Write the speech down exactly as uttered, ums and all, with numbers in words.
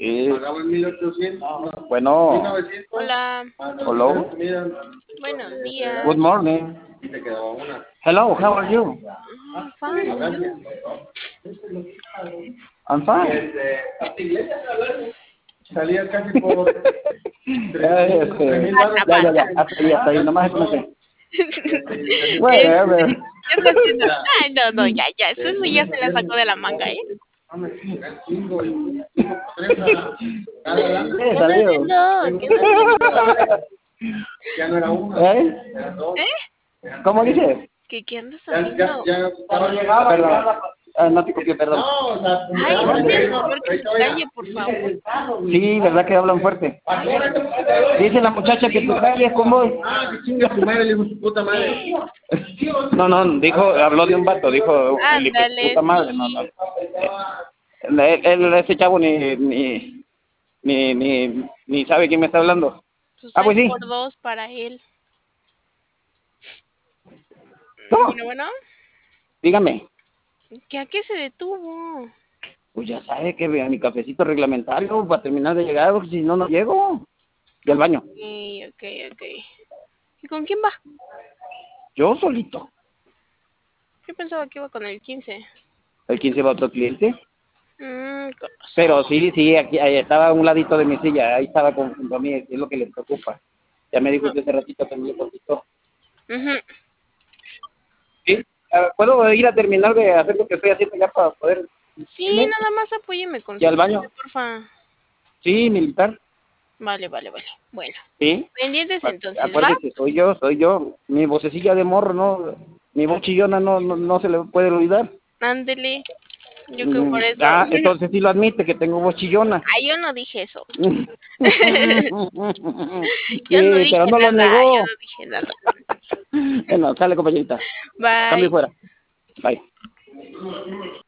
Sí. Pagaba en mil ochocientos. Bueno. mil novecientos. Hola. Hello. Buenos días. Good morning. Hello, how are you? I'm fine. I'm fine. Salía casi por... Eh, este, ya, ya, ya, hasta ahí, hasta ahí, nomás comencé. Whatever. ¿Qué está haciendo? Ay, no, no, ya, ya, eso sí ya se la sacó de la manga, ¿eh? ¿Qué ¿Qué anda salió? haciendo? ¿Qué anda haciendo? Ya no era uno. ¿Eh? ¿Eh? ¿Cómo dices? ¿Qué, qué andas haciendo? Ya, ya, ya, perdón. Ah, no te copié, perdón. Ay, no tiene favor que se calle, por favor. Sí, ¿verdad que hablan fuerte? Dice la muchacha que tu calle es como... Ah, que chinga su madre, le dijo su puta madre. No, no, dijo, habló de un vato, dijo, el hijo de su Ándale, puta madre, sí. no, no. Él, él, ese chavo ni, ni, ni, ni, ni sabe quién me está hablando. Pues Ah, hay pues sí. por dos para él. ¿Cómo? Bueno, bueno. Dígame. ¿Que a qué se detuvo? Pues ya sabe que vea mi cafecito reglamentario para terminar de llegar, porque si no, no llego. Y al baño. Ok, ok, ok. ¿Y con quién va? Yo solito. Yo pensaba que iba con el quince. El quince va otro cliente. Mmm, Pero sí, sí, aquí ahí estaba a un ladito de mi silla. Ahí estaba con, junto a mí, es lo que le preocupa. Ya me dijo que hace ratito que me le contestó. Uh-huh. ¿Sí? Ah, ¿puedo ir a terminar de hacer lo que estoy haciendo ya para poder... Sí, nada más apóyeme con ¿Y su al baño? porfa. Sí, militar. Vale, vale, vale. Bueno. Sí. Pendientes entonces, ¿va? Acuérdese, soy yo, soy yo. Mi vocecilla de morro, no... Mi voz chillona no, no, no se le puede olvidar. Ándele. Yo que por eso... Ah, Bueno, entonces sí lo admite, que tengo voz chillona. ay, yo no dije eso. Yo no Sí, dije pero no lo nada, yo negó. no dije nada. Bueno, sale, compañerita. Cambio Bye. fuera. Bye.